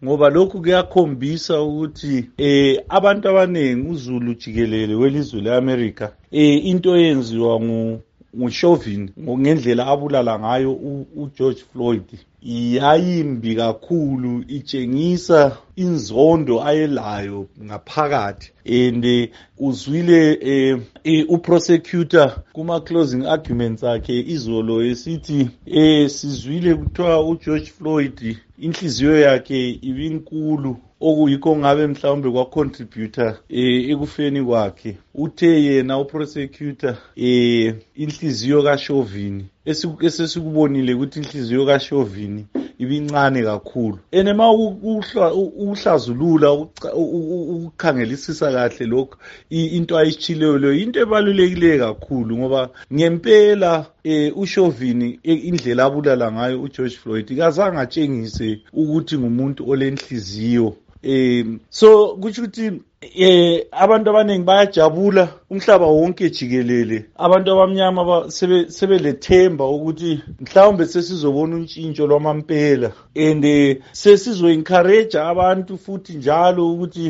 ngoba lokhu kuyakhombisa ukuthi abantu abaningi uZulu jikelele welizwe leAmerica into eyenziwa nguSchauvin ngendlela abulala ngayo uGeorge Floyd yayimbi kakhulu, itshengisa inzondo ayelayo ngaphakathi. And uzwile uprosecutor kuma closing arguments akhe izolo esithi sizwile kuthiwa uGeorge Floyd inhliziyo yakhe ibinkulu okuyikho ngabe mhlawumbe kwa contributor ekufeni kwakhe. Uthe yena uprosecutor inhliziyo kaSchauvin esesikubonile ukuthi inhliziyo kaSchauvin ibincane kakhulu. Enema uhlazulula ukukhangelisisa kahle lokho into ayishileyo leyo into ebalulekile kakhulu, ngoba ngempela uSchauvin indlela abulala ngayo uGeorge Floyd kazange atshengise ukuthi ngumuntu olenhliziyo. So kusho ukuthi abantu abaningi bayajabula umhlaba wonke jikelele, abantu abamnyama sebelethemba ukuthi mhlawumbe sesizobona untshintsho lwamampela, and sesizo encourage abantu futhi njalo ukuthi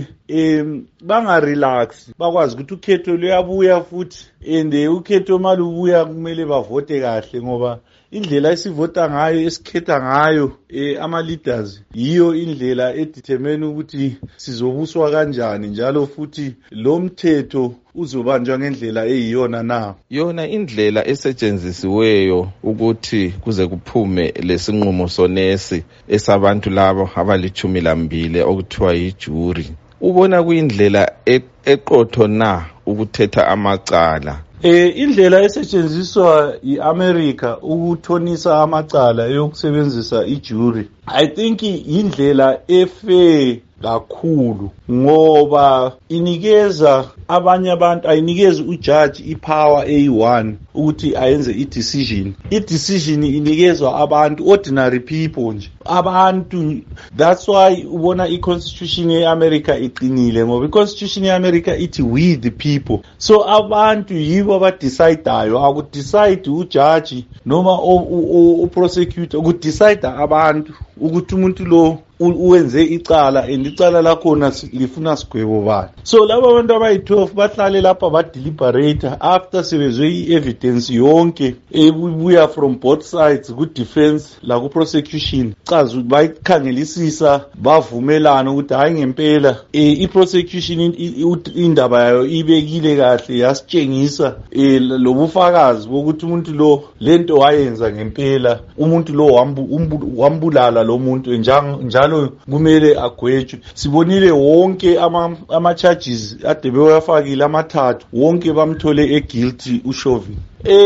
bangarelax, bakwazi ukuthi ukhetho luyabuya futhi, and ukhetho malubuya kumele bavote kahle, ngoba indlela esivota ngayo esikhetha ngayo ama-leaders yiyo indlela edetermine ukuthi sizobuswa kanjani, njalo futhi lo mthetho uzobanjwa ngendlela eyiyona na. Yona indlela esetshenzisiweyo ukuthi kuze kuphume lesinqumo sonesi esabantu labo abali-12 okuthiwa yijuri, ubona kuyindlela eqotho na ukuthetha amacala? Indlela esetshenziswa iAmerica ukuthonisa amacala yokusebenzisa ijury, I think indlela efair kakhulu, ngoba inikeza abanye abantu, ayinikeza ujudge ipower eyi1 ukuthi ayenze i-decision inikezwa abantu, ordinary people nje abantu. That's why ubona i-constitution ye-America iqinile, ngoba i-constitution ye-America ithi we the people. So abantu yibo abadecidayo, akudecide ujudge noma uprosecutor, kudecide abantu ukuthi umuntu lo uwenze icala and icala lakhona lifuna sigwebo bani. So laba abantu abayi-12 bahlale lapha badeliberate after sebezwe i-evidence yonke ebuya from both sides, ku-defense la ku-prosecution, cazi bayikhangelisisa bavumelana ukuthi hayi ngempela i-prosecution indaba yayo ibekile kahle, yasitshengisa lobufakazi bokuthi umuntu lo lento wayenza ngempela, umuntu lo wambulala lo muntu njalo kumele agwetshwe. Sibonile wonke ama-charges ade bewafakile amathathu, wonke bamthole guilty uSchauvin.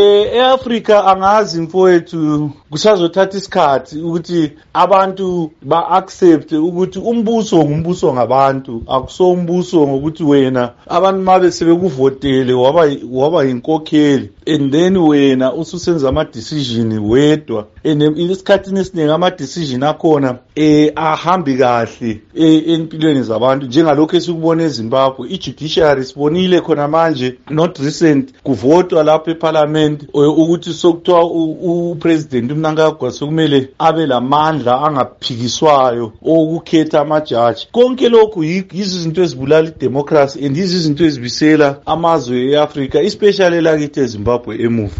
E-Africa angazi mfowethu kusazothatha isikhathi ukuthi abantu ba-accept ukuthi umbuso ngumbuso ngabantu, akuso umbuso ngokuthi wena abantu mabe sebekuvotele waba yinkokheli and then wena ususenza ama-decision wedwa, and isikhathini esiningi ama-decision akhona ahambi kahle empilweni zabantu, njengalokho esikubona eZimbabwe. I-judiciary sibonile khona manje not recent kuvotwa lapho eParliament ukuthi sokuthiwa upresident uMnangagwa sokumele abe lamandla angaphikiswayo okukhetha amajaji. Konke lokhu yizinto ezibulala idemocracy and yizinto ezibisela amazwe eAfrica, especially lakithi eZimbabwe emuva.